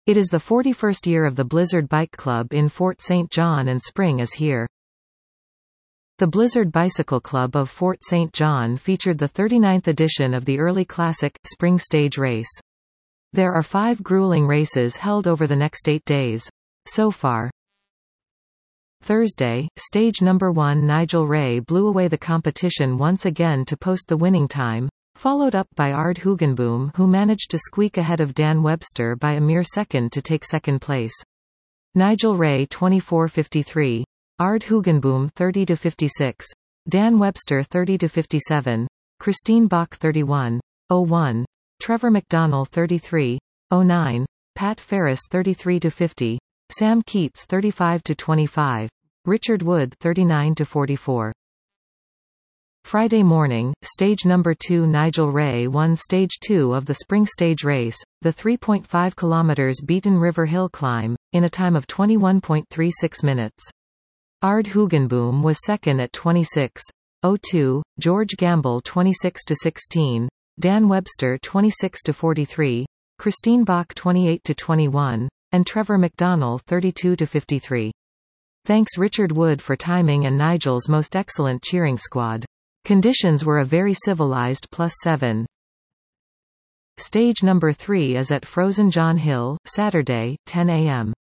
It is the 41st year of the Blizzard Bike Club in Fort St. John and spring is here. The Blizzard Bicycle Club of Fort St. John featured the 39th edition of the Early Classic Spring Stage Race. There are 5 grueling races held over the next 8 days. So far. Thursday, stage number 1 Nigel Ray blew away the competition once again to post the winning time, followed up by Ard Hoogenboom, who managed to squeak ahead of Dan Webster by a mere second to take second place. Nigel Ray 24:53, Ard Hoogenboom 30:56, Dan Webster 30:57, Christine Bach 31:01, Trevor McDonnell 33:09, Pat Ferris 33:50, Sam Keats 35:25, Richard Wood 39:44. Friday morning, stage number 2 Nigel Ray won stage 2 of the Spring Stage Race, the 3.5 km Beaton River Hill climb, in a time of 21.36 minutes. Ard Hoogenboom was second at 26:02, George Gamble 26:16, Dan Webster 26:43, Christine Bach 28:21, and Trevor McDonnell 32:53. Thanks Richard Wood for timing and Nigel's most excellent cheering squad. Conditions were a very civilized +7. Stage number 3 is at Frozen John Hill, Saturday, 10 a.m.